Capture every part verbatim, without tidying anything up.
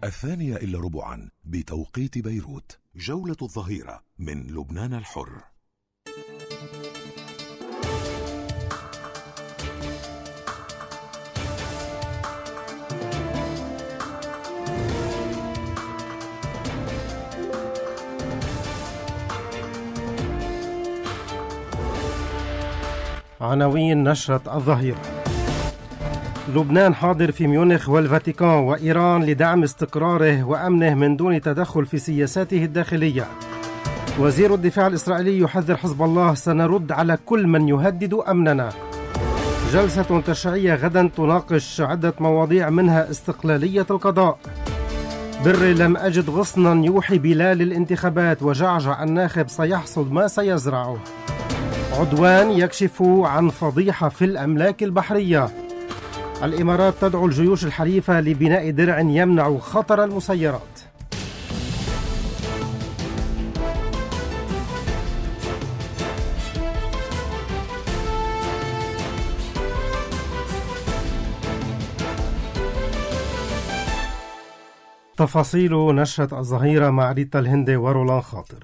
الثانية إلا ربعا بتوقيت بيروت. جولة الظهيرة من لبنان الحر. عناوين نشرة الظهيرة. لبنان حاضر في ميونخ والفاتيكان وإيران لدعم استقراره وأمنه من دون تدخل في سياساته الداخلية. وزير الدفاع الإسرائيلي يحذر حزب الله: سنرد على كل من يهدد أمننا. جلسة تشريعية غدا تناقش عدة مواضيع منها استقلالية القضاء. بري لم أجد غصنا يوحي بلال الانتخابات، وجعجع الناخب سيحصد ما سيزرعه. عدوان يكشف عن فضيحة في الأملاك البحرية. الإمارات تدعو الجيوش الحليفة لبناء درع يمنع خطر المسيرات. تفاصيل نشرة الظهيرة مع ريتا الهندي ورولان خاطر.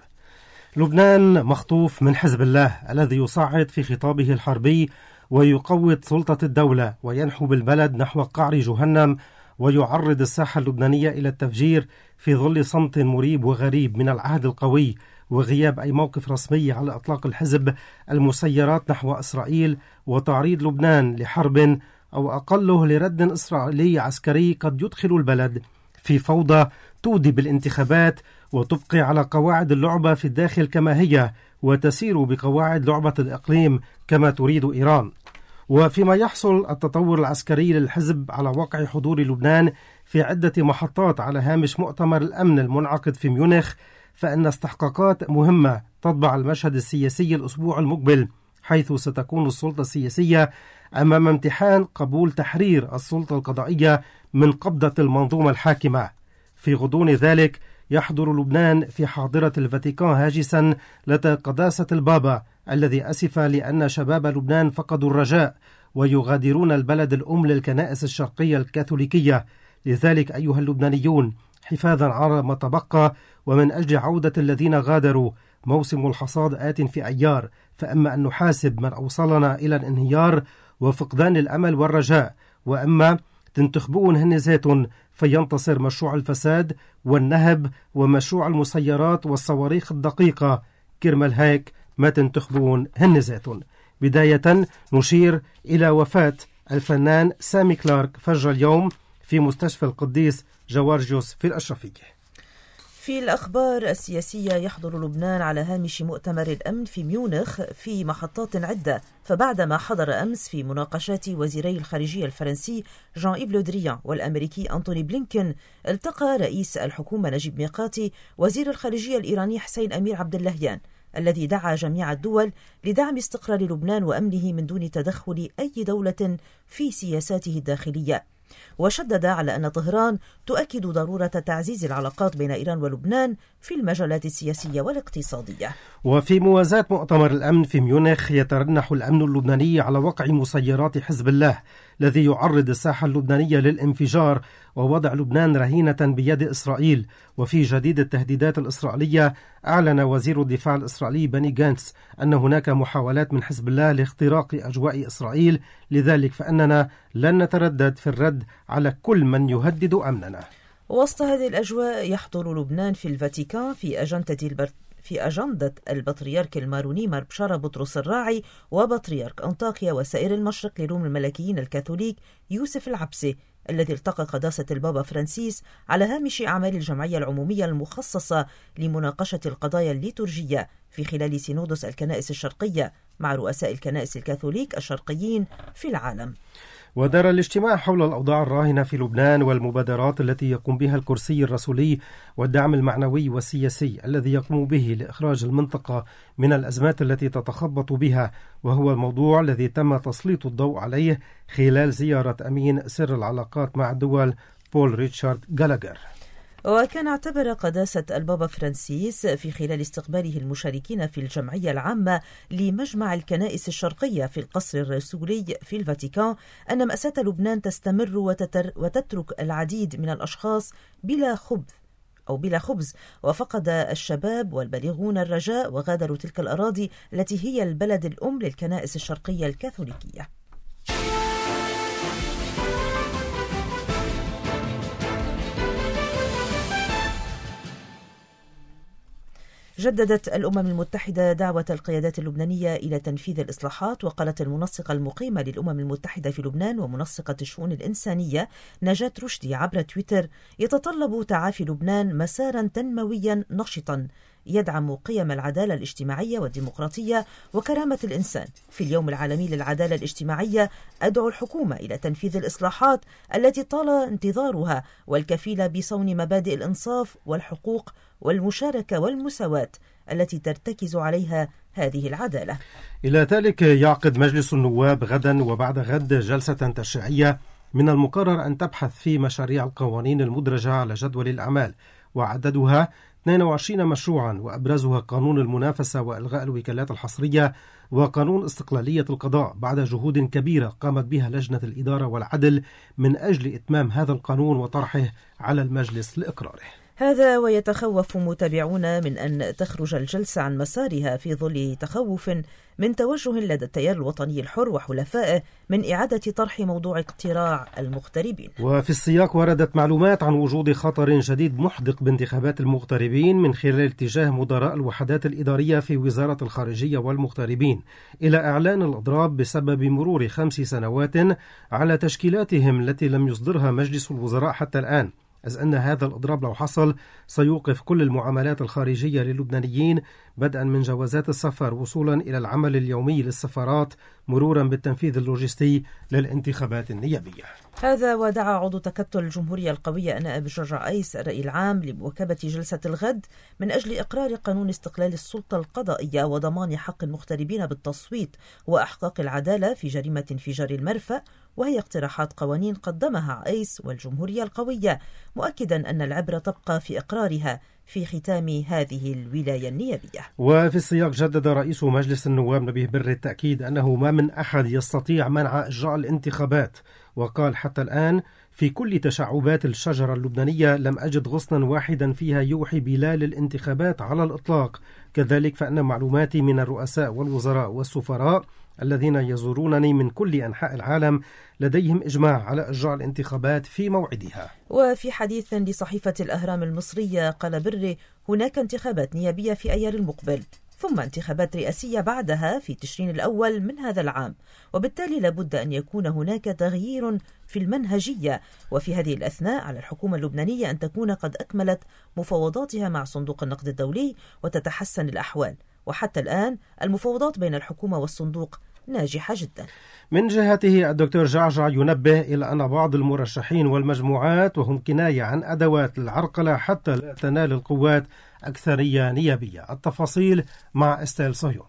لبنان مخطوف من حزب الله الذي يصعد في خطابه الحربي ويقوض سلطة الدولة وينحو بالبلد نحو قعر جهنم، ويعرض الساحة اللبنانية إلى التفجير في ظل صمت مريب وغريب من العهد القوي وغياب أي موقف رسمي على إطلاق الحزب المسيرات نحو إسرائيل وتعريض لبنان لحرب أو أقله لرد إسرائيلي عسكري قد يدخل البلد في فوضى تودي بالانتخابات وتبقي على قواعد اللعبة في الداخل كما هي وتسير بقواعد لعبة الإقليم كما تريد إيران. وفيما يحصل التطور العسكري للحزب على وقع حضور لبنان في عدة محطات على هامش مؤتمر الأمن المنعقد في ميونخ، فإن استحقاقات مهمة تطبع المشهد السياسي الأسبوع المقبل، حيث ستكون السلطة السياسية أمام امتحان قبول تحرير السلطة القضائية من قبضة المنظومة الحاكمة. في غضون ذلك يحضر لبنان في حاضرة الفاتيكان هاجسا لدى قداسة البابا الذي أسف لأن شباب لبنان فقدوا الرجاء ويغادرون البلد الأم للكنائس الشرقية الكاثوليكية. لذلك أيها اللبنانيون، حفاظا على ما تبقى ومن أجل عودة الذين غادروا، موسم الحصاد آت في أيار، فأما أن نحاسب من أوصلنا إلى الانهيار وفقدان الأمل والرجاء، وأما تنتخبون هن ذاتهم فينتصر مشروع الفساد والنهب ومشروع المسيرات والصواريخ الدقيقة، كرمال هيك ما تنتخبون هن ذاتهم. بداية نشير إلى وفاة الفنان سامي كلارك فجر اليوم في مستشفى القديس جوارجيوس في الأشرفية. في الأخبار السياسية، يحضر لبنان على هامش مؤتمر الأمن في ميونخ في محطات عدة، فبعدما حضر أمس في مناقشات وزيري الخارجية الفرنسي جان إيف لو دريان والأمريكي أنتوني بلينكن، التقى رئيس الحكومة نجيب ميقاتي وزير الخارجية الإيراني حسين أمير عبد اللهيان، الذي دعا جميع الدول لدعم استقرار لبنان وأمنه من دون تدخل أي دولة في سياساته الداخلية. وشدد على أن طهران تؤكد ضرورة تعزيز العلاقات بين إيران ولبنان في المجالات السياسية والاقتصادية. وفي موازاة مؤتمر الأمن في ميونخ، يترنح الأمن اللبناني على وقع مسيرات حزب الله الذي يعرض الساحة اللبنانية للانفجار ووضع لبنان رهينة بيد إسرائيل. وفي جديد التهديدات الإسرائيلية، أعلن وزير الدفاع الإسرائيلي بني غانتس أن هناك محاولات من حزب الله لاختراق أجواء إسرائيل، لذلك فإننا لن نتردد في الرد على كل من يهدد أمننا. وسط هذه الأجواء، يحضر لبنان في الفاتيكان في أجندة البر... في أجندة البطريرك الماروني مار بشارة بطرس الراعي وبطريرك أنطاكيا وسائر المشرق لروم الملكيين الكاثوليك يوسف العبسي، الذي التقى قداسة البابا فرانسيس على هامش أعمال الجمعية العمومية المخصصة لمناقشة القضايا الليتورجية في خلال سينودوس الكنائس الشرقية مع رؤساء الكنائس الكاثوليك الشرقيين في العالم. ودار الاجتماع حول الأوضاع الراهنة في لبنان والمبادرات التي يقوم بها الكرسي الرسولي والدعم المعنوي والسياسي الذي يقوم به لإخراج المنطقة من الأزمات التي تتخبط بها، وهو الموضوع الذي تم تسليط الضوء عليه خلال زيارة أمين سر العلاقات مع الدول بول ريتشارد غالاغر. وكان اعتبر قداسة البابا فرانسيس في خلال استقباله المشاركين في الجمعية العامة لمجمع الكنائس الشرقية في القصر الرسولي في الفاتيكان أن مأساة لبنان تستمر وتتر وتترك العديد من الأشخاص بلا خبز أو بلا خبز، وفقد الشباب والبالغون الرجاء وغادروا تلك الأراضي التي هي البلد الأم للكنائس الشرقية الكاثوليكية. جددت الأمم المتحدة دعوة القيادات اللبنانية إلى تنفيذ الإصلاحات، وقالت المنسقة المقيمة للأمم المتحدة في لبنان ومنسقة الشؤون الإنسانية نجاة رشدي عبر تويتر: يتطلب تعافي لبنان مسارا تنمويا نشطا يدعم قيم العدالة الاجتماعية والديمقراطية وكرامة الإنسان. في اليوم العالمي للعدالة الاجتماعية أدعو الحكومة إلى تنفيذ الإصلاحات التي طال انتظارها والكفيلة بصون مبادئ الإنصاف والحقوق والمشاركة والمساواة التي ترتكز عليها هذه العدالة. إلى ذلك يعقد مجلس النواب غدا وبعد غد جلسة تشريعية من المقرر أن تبحث في مشاريع القوانين المدرجة على جدول الأعمال، وعددها اثنين وعشرين مشروعا، وأبرزها قانون المنافسة وإلغاء الوكالات الحصرية وقانون استقلالية القضاء، بعد جهود كبيرة قامت بها لجنة الإدارة والعدل من أجل إتمام هذا القانون وطرحه على المجلس لإقراره. هذا ويتخوف متابعون من أن تخرج الجلسة عن مسارها في ظل تخوف من توجه لدى التيار الوطني الحر وحلفائه من إعادة طرح موضوع اقتراع المغتربين. وفي السياق وردت معلومات عن وجود خطر جديد محدق بانتخابات المغتربين من خلال اتجاه مدراء الوحدات الإدارية في وزارة الخارجية والمغتربين إلى إعلان الأضراب بسبب مرور خمس سنوات على تشكيلاتهم التي لم يصدرها مجلس الوزراء حتى الآن، إذ أن هذا الإضراب لو حصل سيوقف كل المعاملات الخارجية للبنانيين، بدءا من جوازات السفر وصولا إلى العمل اليومي للسفارات مرورا بالتنفيذ اللوجستي للانتخابات النيابية. هذا ودعا عضو تكتل الجمهورية القوية النائب جورج عيس الرأي العام لمواكبة جلسة الغد من أجل إقرار قانون استقلال السلطة القضائية وضمان حق المغتربين بالتصويت وإحقاق العدالة في جريمة انفجار المرفأ، وهي اقتراحات قوانين قدمها عيس والجمهورية القوية، مؤكدا أن العبرة تبقى في إقرارها في ختام هذه الولاية النيابية. وفي السياق جدد رئيس مجلس النواب نبيه بري التأكيد أنه ما من أحد يستطيع منع إجراء الانتخابات، وقال: حتى الآن في كل تشعبات الشجرة اللبنانية لم أجد غصنا واحدا فيها يوحي بلال الانتخابات على الإطلاق. كذلك فإن معلوماتي من الرؤساء والوزراء والسفراء الذين يزورونني من كل أنحاء العالم لديهم إجماع على إجراء الانتخابات في موعدها. وفي حديث لصحيفة الأهرام المصرية قال بري: هناك انتخابات نيابية في أيار المقبل، ثم انتخابات رئاسية بعدها في تشرين الأول من هذا العام، وبالتالي لابد أن يكون هناك تغيير في المنهجية. وفي هذه الأثناء على الحكومة اللبنانية أن تكون قد أكملت مفاوضاتها مع صندوق النقد الدولي وتتحسن الأحوال، وحتى الآن المفاوضات بين الحكومة والصندوق ناجحة جدا. من جهته الدكتور جعجع ينبه إلى أن بعض المرشحين والمجموعات وهم كناية عن أدوات العرقلة حتى لا تنال القوات أكثرية نيابية. التفاصيل مع استيل صهيون.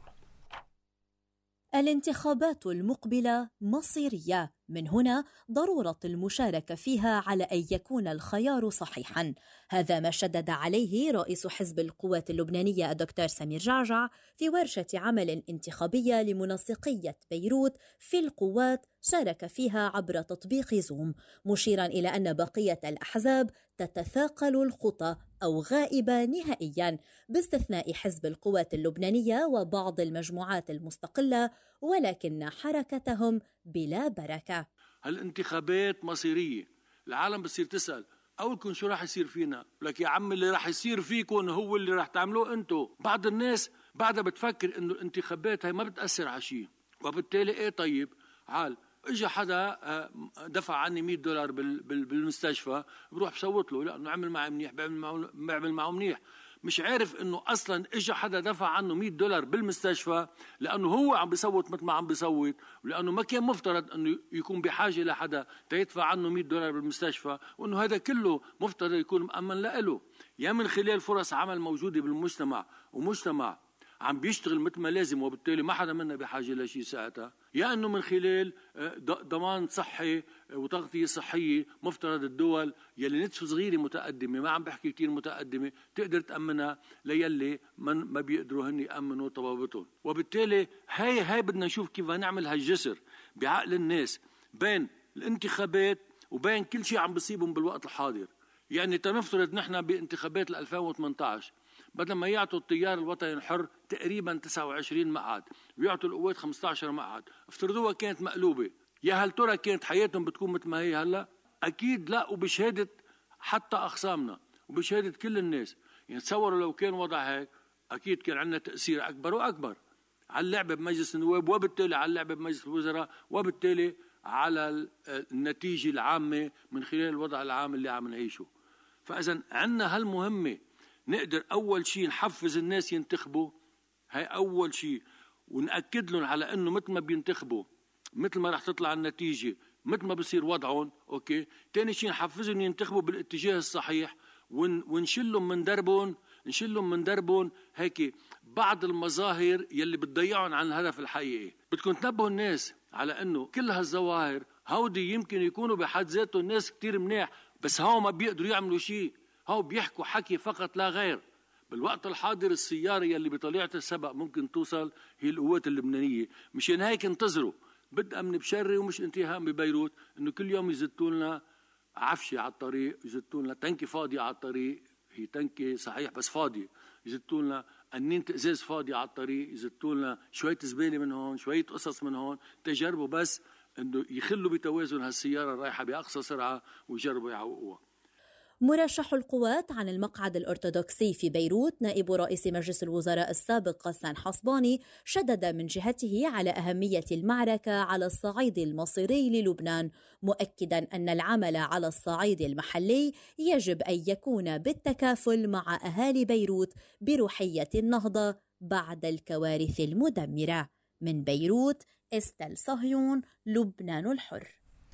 الانتخابات المقبلة مصيرية، من هنا ضرورة المشاركة فيها على أن يكون الخيار صحيحا. هذا ما شدد عليه رئيس حزب القوات اللبنانية الدكتور سمير جعجع في ورشة عمل انتخابية لمنسقية بيروت في القوات شارك فيها عبر تطبيق زوم، مشيرا إلى أن بقية الأحزاب تتثاقل الخطى أو غائبة نهائيا باستثناء حزب القوات اللبنانية وبعض المجموعات المستقلة، ولكن حركتهم بلا بركة. هالانتخابات مصيرية، العالم بتصير تسأل أولكم شو راح يصير فينا؟ لك يا عم اللي راح يصير فيكم هو اللي راح تعملوه أنتو. بعض الناس بعدها بتفكر إنه الانتخابات هاي ما بتأثر على شيء، وبالتالي إيه طيب عال إجا حدا دفع عني مئة دولار بالمستشفى بروح بصوت له لأنه عمل معي منيح، بعمل معه منيح، مش عارف إنه أصلاً إجا حدا دفع عنه مئة دولار بالمستشفى لأنه هو عم بيصوت مثل ما عم بيصوت، ولأنه ما كان مفترض إنه يكون بحاجة لحدا تيدفع عنه مئة دولار بالمستشفى، وإنه هذا كله مفترض يكون مأمن لإله، يا من خلال فرص عمل موجودة بالمجتمع ومجتمع عم بيشتغل مثل ما لازم، وبالتالي ما حدا منا بحاجة لشيء ساعتها، يا أنه من خلال ضمان صحي وتغطية صحية مفترض الدول يلي نتف صغيرة متقدمة، ما عم بحكي كتير متقدمة، تقدر تأمنها ليلي من ما بيقدروا هن يأمنوا طبابتهم. وبالتالي هاي هاي بدنا نشوف كيف نعمل هالجسر بعقل الناس بين الانتخابات وبين كل شيء عم بصيبهم بالوقت الحاضر. يعني تنفترض نحن بانتخابات ألفين وثمانية عشر بدل ما يعطوا التيار الوطني الحر تقريبا تسعة وعشرين مقعد ويعطوا القوات خمسة عشر مقعد، افترضوها كانت مقلوبة، يا هل ترى كانت حياتهم بتكون مثل ما هي هلا؟ أكيد لا، وبشهادة حتى أخصامنا وبشهادة كل الناس. يعني تصوروا لو كان وضع هيك أكيد كان عندنا تأثير أكبر وأكبر على اللعبة بمجلس النواب، وبالتالي على اللعبة بمجلس الوزراء، وبالتالي على النتيجة العامة من خلال الوضع العام اللي عم نعيشه. فإذا عندنا هالمهمة، نقدر أول شيء نحفز الناس ينتخبوا، هاي أول شيء، ونأكد لهم على أنه مثل ما بينتخبوا مثل ما رح تطلع النتيجة مثل ما بصير وضعهم. أوكي، تاني شيء نحفزهم ينتخبوا بالاتجاه الصحيح، ون ونشلهم من دربهم نشلهم من دربهم هيك بعض المظاهر يلي بتضيعهم عن الهدف الحقيقي. بدكم تنبهوا الناس على أنه كل هالظواهر هودي يمكن يكونوا بحد ذاته الناس كتير منيح، بس هاو ما بيقدروا يعملوا شيء، هاو بيحكوا حكي فقط لا غير. بالوقت الحاضر السيارة يلي بطليعة السبق ممكن توصل هي القوات اللبنانية. مشان هيك انتظروا، بدءا من بشري ومش انتهاء ببيروت، انه كل يوم يزتوا لنا عفشة على الطريق، يزتوا لنا تنكي فاضية على الطريق، هي تنكي صحيح بس فاضية، يزتوا لنا قنينة ازاز فاضية على الطريق، يزتوا لنا شوية زبالة من هون، شوية قصص من هون، تجربوا بس انه يخلوا بتوازن هالسيارة الرايحة بأقصى سرعة ويجربوا يعوقوها. مرشح القوات عن المقعد الأرثوذكسي في بيروت نائب رئيس مجلس الوزراء السابق غسان حصباني شدد من جهته على أهمية المعركة على الصعيد المصيري للبنان، مؤكدا أن العمل على الصعيد المحلي يجب أن يكون بالتكافل مع أهالي بيروت بروحية النهضة بعد الكوارث المدمرة. من بيروت، استل صهيون، لبنان الحر.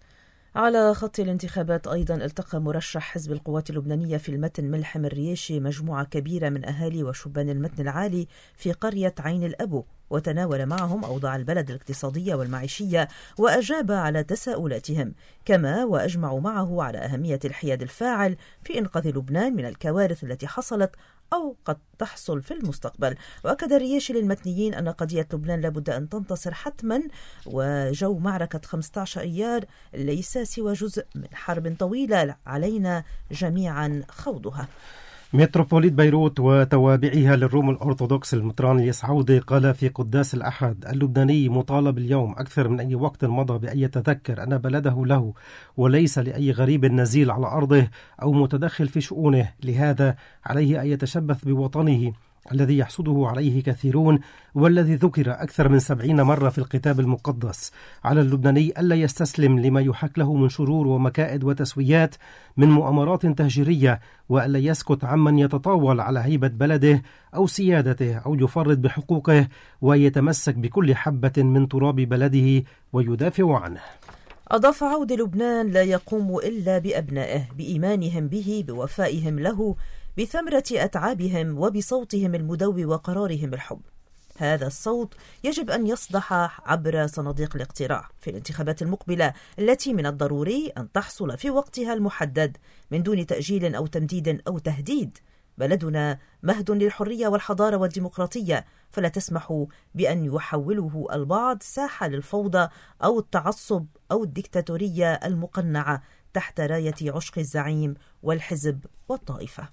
على خط الانتخابات أيضا التقى مرشح حزب القوات اللبنانية في المتن ملحم الرياشي مجموعة كبيرة من أهالي وشبان المتن العالي في قرية عين الأبو، وتناول معهم أوضاع البلد الاقتصادية والمعيشية وأجاب على تساؤلاتهم، كما وأجمعوا معه على أهمية الحياد الفاعل في إنقاذ لبنان من الكوارث التي حصلت أو قد تحصل في المستقبل. وأكد الرياشي للمتنيين أن قضية لبنان لابد أن تنتصر حتما، وجو معركة خمسة عشر أيار ليس سوى جزء من حرب طويلة علينا جميعا خوضها. متروبوليت بيروت وتوابعها للروم الأرثوذكس المطران الياس عودة قال في قداس الأحد: اللبناني مطالب اليوم أكثر من أي وقت مضى بأن يتذكر أن بلده له وليس لأي غريب نزيل على أرضه أو متدخل في شؤونه، لهذا عليه أن يتشبث بوطنه الذي يحسده عليه كثيرون والذي ذكر أكثر من سبعين مرة في الكتاب المقدس. على اللبناني ألا يستسلم لما يحاك له من شرور ومكائد وتسويات من مؤامرات تهجيرية، وألا يسكت عمن يتطاول على هيبة بلده أو سيادته أو يفرط بحقوقه، ويتمسك بكل حبة من تراب بلده ويدافع عنه. أضاف عود: لبنان لا يقوم إلا بأبنائه، بإيمانهم به، بوفائهم له، بثمرة أتعابهم، وبصوتهم المدوي وقرارهم الحب. هذا الصوت يجب أن يصدح عبر صناديق الاقتراع في الانتخابات المقبلة التي من الضروري أن تحصل في وقتها المحدد من دون تأجيل أو تمديد أو تهديد. بلدنا مهد للحرية والحضارة والديمقراطية، فلا تسمح بأن يحوله البعض ساحة للفوضى أو التعصب أو الديكتاتورية المقنعة تحت راية عشق الزعيم والحزب والطائفة.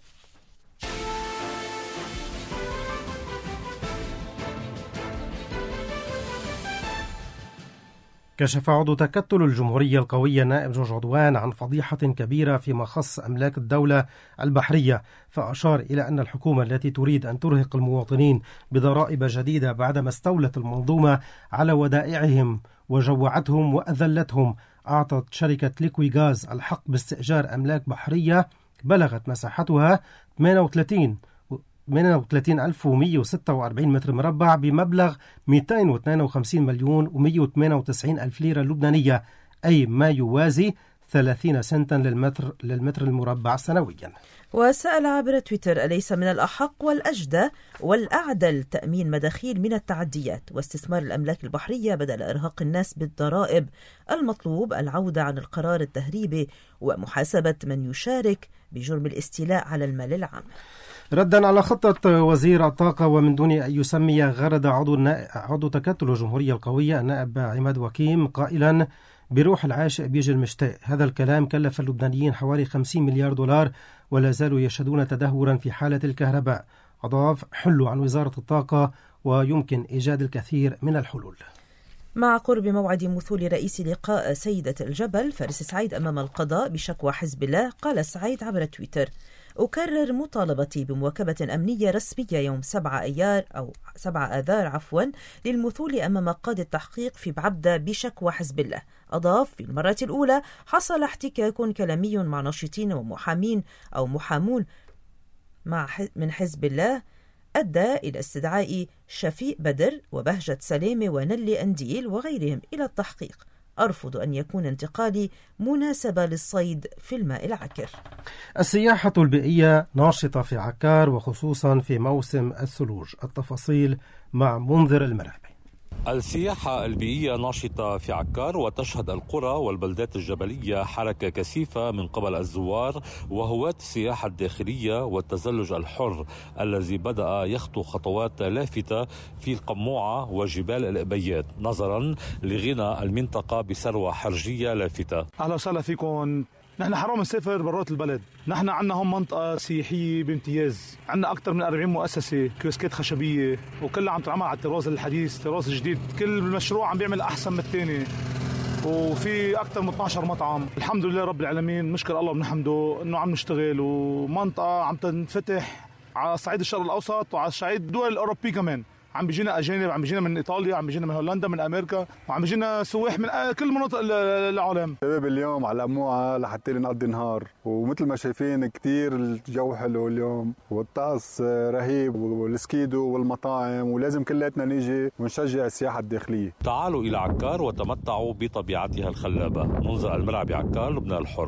كشف عضو تكتل الجمهورية القوية نائب جورج عدوان عن فضيحة كبيرة فيما خص أملاك الدولة البحرية، فأشار إلى أن الحكومة التي تريد أن ترهق المواطنين بضرائب جديدة بعدما استولت المنظومة على ودائعهم وجوعتهم وأذلتهم، أعطت شركة ليكوي غاز الحق باستئجار أملاك بحرية بلغت مساحتها ثمانية وثلاثين ألف ومئة وستة وأربعين متر مربع بمبلغ مئتين واثنين وخمسين مليون ومئة وثمانية وتسعين ألف ليرة لبنانية، أي ما يوازي ثلاثين سنتا للمتر, للمتر المربع سنويا. وسأل عبر تويتر: أليس من الأحق والأجدى والأعدل تأمين مداخيل من التعديات واستثمار الأملاك البحرية بدل إرهاق الناس بالضرائب؟ المطلوب العودة عن القرار التهريبي ومحاسبة من يشارك بجرم الاستيلاء على المال العام. ردا على خطة وزير الطاقة ومن دون أن يسمي، غرد عضو, عضو تكتل الجمهورية القوية النائب عماد وكيم قائلا: بروح العاشق بيجي المشتاق. هذا الكلام كلف اللبنانيين حوالي خمسين مليار دولار ولا زالوا يشهدون تدهورا في حالة الكهرباء. أضاف: حلوا عن وزارة الطاقة ويمكن إيجاد الكثير من الحلول. مع قرب موعد مثول رئيس لقاء سيدة الجبل فارس سعيد أمام القضاء بشكوى حزب الله، قال سعيد عبر تويتر: أكرر مطالبتي بمواكبة أمنية رسمية يوم سبعة أيار أو سبعة آذار عفوا للمثول أمام قاضي التحقيق في بعبدة بشكوى حزب الله. أضاف: في المرة الأولى حصل احتكاك كلامي مع ناشطين ومحامين أو محامون مع من حزب الله أدى إلى استدعاء شفيق بدر وبهجة سلامة ونلي أنديل وغيرهم إلى التحقيق. أرفض أن يكون انتقالي مناسبة للصيد في الماء العكر. السياحة البيئية ناشطة في عكار وخصوصا في موسم الثلوج. التفاصيل مع منذر المرعبي. السياحة البيئية ناشطة في عكار، وتشهد القرى والبلدات الجبلية حركة كثيفة من قبل الزوار وهواة السياحة الداخلية والتزلج الحر الذي بدأ يخطو خطوات لافتة في القموعة وجبال الأبيات نظرا لغنى المنطقة بثروة حرجية لافتة. أهلا وسهلا فيكم. نحن حرام نسافر برات البلد. نحن عنا هم منطقة سياحية بامتياز، عنا أكثر من أربعين مؤسسة، كيوسكات خشبية، وكلها عم تعمل على الطراز الحديث، الطراز الجديد. كل مشروع عم بيعمل أحسن من الثاني، وفي أكثر من اثني عشر مطعم. الحمد لله رب العالمين، نشكر الله وبنحمده إنه عم نشتغل، ومنطقة عم تنفتح على صعيد الشرق الأوسط وعلى صعيد الدول الأوروبية كمان. عم بيجينا أجانب، عم بيجينا من إيطاليا، عم بيجينا من هولندا، من أمريكا، وعم بيجينا سواح من كل مناطق العالم. شباب اليوم على القموعة لحتى نقضي نهار، ومثل ما شايفين كتير الجو حلو اليوم والطقس رهيب والسكيدو والمطاعم، ولازم كلاتنا نيجي ونشجع السياحة الداخلية. تعالوا إلى عكار وتمتعوا بطبيعتها الخلابة. منذر المرعبي، عكار، لبنان الحر.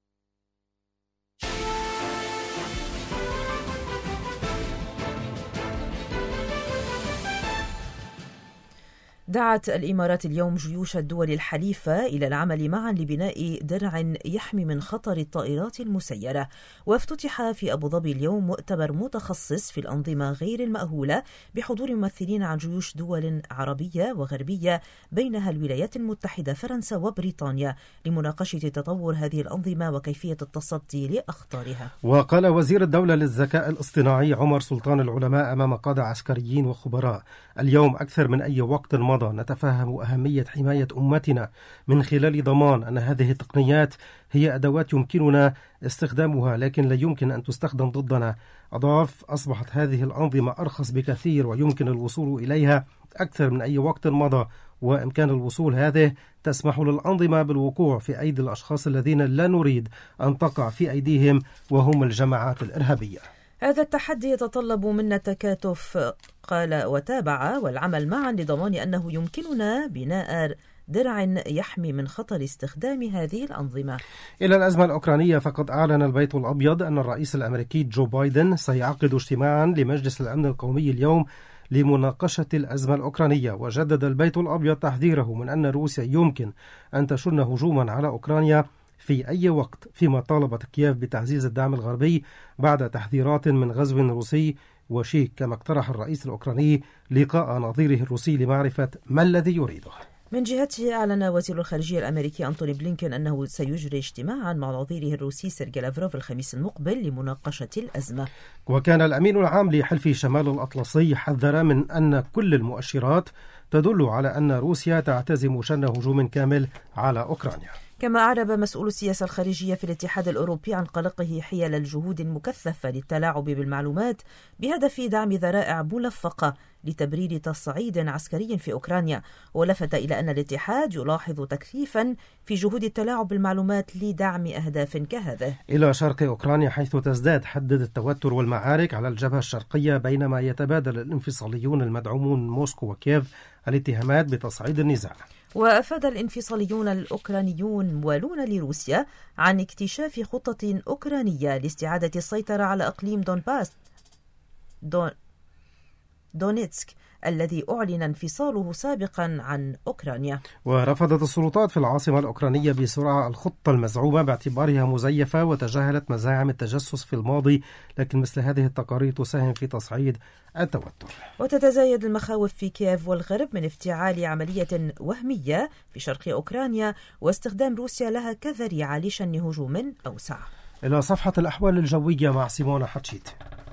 دعت الإمارات اليوم جيوش الدول الحليفة إلى العمل معا لبناء درع يحمي من خطر الطائرات المسيرة. وافتتح في أبو ظبي اليوم مؤتمر متخصص في الأنظمة غير المأهولة بحضور ممثلين عن جيوش دول عربية وغربية بينها الولايات المتحدة، فرنسا وبريطانيا، لمناقشة تطور هذه الأنظمة وكيفية التصدي لأخطارها. وقال وزير الدولة للذكاء الاصطناعي عمر سلطان العلماء أمام قادة عسكريين وخبراء: اليوم أكثر من أي وقت مضى نتفهم أهمية حماية أمتنا من خلال ضمان أن هذه التقنيات هي أدوات يمكننا استخدامها لكن لا يمكن أن تستخدم ضدنا. أضاف: أصبحت هذه الأنظمة أرخص بكثير ويمكن الوصول إليها أكثر من أي وقت مضى، وإمكان الوصول هذه تسمح للأنظمة بالوقوع في أيدي الأشخاص الذين لا نريد أن تقع في أيديهم وهم الجماعات الإرهابية. هذا التحدي يتطلب منا التكاتف، قال وتابع، والعمل معا لضمان أنه يمكننا بناء درع يحمي من خطر استخدام هذه الأنظمة. إلى الأزمة الأوكرانية، فقد أعلن البيت الأبيض أن الرئيس الأمريكي جو بايدن سيعقد اجتماعا لمجلس الأمن القومي اليوم لمناقشة الأزمة الأوكرانية. وجدد البيت الأبيض تحذيره من أن روسيا يمكن أن تشن هجوما على أوكرانيا في أي وقت، فيما طالبت كييف بتعزيز الدعم الغربي بعد تحذيرات من غزو روسي وشيك. كما اقترح الرئيس الأوكراني لقاء نظيره الروسي لمعرفة ما الذي يريده. من جهته أعلن وزير الخارجية الأمريكي أنتوني بلينكين أنه سيجري اجتماعا مع نظيره الروسي سيرجي لافروف الخميس المقبل لمناقشة الأزمة. وكان الأمين العام لحلف شمال الأطلسي حذر من أن كل المؤشرات تدل على أن روسيا تعتزم شن هجوم كامل على أوكرانيا. كما أعرب مسؤول السياسة الخارجية في الاتحاد الأوروبي عن قلقه حيال الجهود المكثفة للتلاعب بالمعلومات بهدف دعم ذرائع ملفقة لتبرير تصعيد عسكري في أوكرانيا، ولفت إلى أن الاتحاد يلاحظ تكثيفا في جهود التلاعب بالمعلومات لدعم أهداف كهذه. إلى شرق أوكرانيا، حيث تزداد حدة التوتر والمعارك على الجبهة الشرقية، بينما يتبادل الانفصاليون المدعومون موسكو وكييف الاتهامات بتصعيد النزاع. وأفاد الانفصاليون الأوكرانيون موالون لروسيا عن اكتشاف خطة أوكرانية لاستعادة السيطرة على أقليم دونباس دون دونيتسك الذي أعلن انفصاله سابقا عن أوكرانيا. ورفضت السلطات في العاصمة الأوكرانية بسرعة الخطة المزعومة باعتبارها مزيفة وتجاهلت مزاعم التجسس في الماضي، لكن مثل هذه التقارير تساهم في تصعيد التوتر. وتتزايد المخاوف في كييف والغرب من افتعال عملية وهمية في شرق أوكرانيا واستخدام روسيا لها كذريعة لشن هجوم أوسع. إلى صفحة الأحوال الجوية مع سيمونا حتشيت.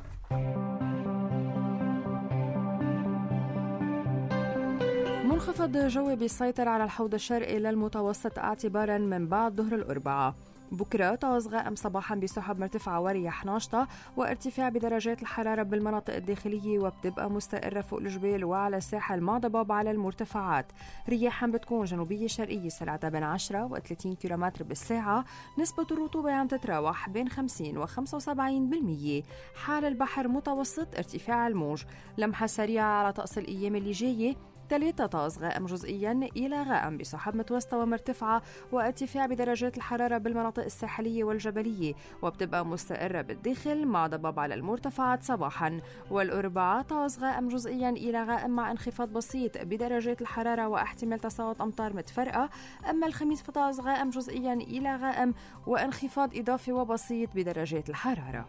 منخفض جوي بيسيطر على الحوض الشرقي للمتوسط اعتبارا من بعد ظهر الأربعاء. بكرة طقس غائم صباحا بسحب مرتفعة ورياح ناشطة وارتفاع بدرجات الحرارة بالمناطق الداخلية، وبتبقى مستقرة فوق الجبال وعلى الساحل مع ضباب على المرتفعات. رياح بتكون جنوبية شرقية سرعتها بين عشرة وثلاثين كيلومتر بالساعة. نسبة الرطوبة عم تتراوح بين خمسين وخمسة وسبعين بالمية. حال البحر متوسط ارتفاع الموج. لمحة سريعة على طقس الأيام اللي جاية: ثلاثة طقس غائم جزئيا إلى غائم بسحب متوسطة ومرتفعة وارتفاع بدرجات الحرارة بالمناطق الساحلية والجبلية، وبتبقى مستقرة بالداخل مع ضباب على المرتفعات صباحا. والأربعاء طقس غائم جزئيا إلى غائم مع انخفاض بسيط بدرجات الحرارة واحتمال تساقط أمطار متفرقة. أما الخميس فطقس غائم جزئيا إلى غائم وانخفاض إضافي وبسيط بدرجات الحرارة.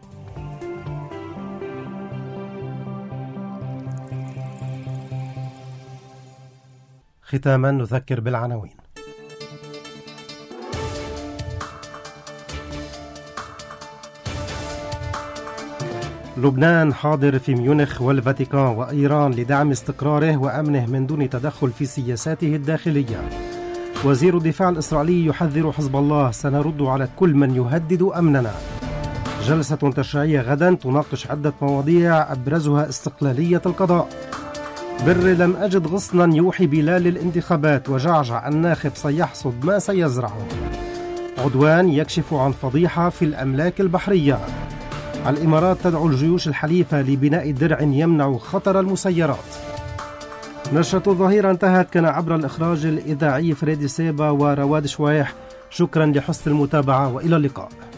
ختاما نذكر بالعناوين. لبنان حاضر في ميونخ والفاتيكان وإيران لدعم استقراره وأمنه من دون تدخل في سياساته الداخلية. وزير الدفاع الإسرائيلي يحذر حزب الله: سنرد على كل من يهدد أمننا. جلسة تشريعية غدا تناقش عدة مواضيع أبرزها استقلالية القضاء. بر لم أجد غصنا يوحي بلال الانتخابات، وجعجع الناخب سيحصد ما سيزرعه. عدوان يكشف عن فضيحة في الأملاك البحرية. الإمارات تدعو الجيوش الحليفة لبناء درع يمنع خطر المسيرات. نشرة الظهيرة انتهت. كان عبر الإخراج الإذاعي فريدي سيبا ورواد شويح. شكرا لحسن المتابعة وإلى اللقاء.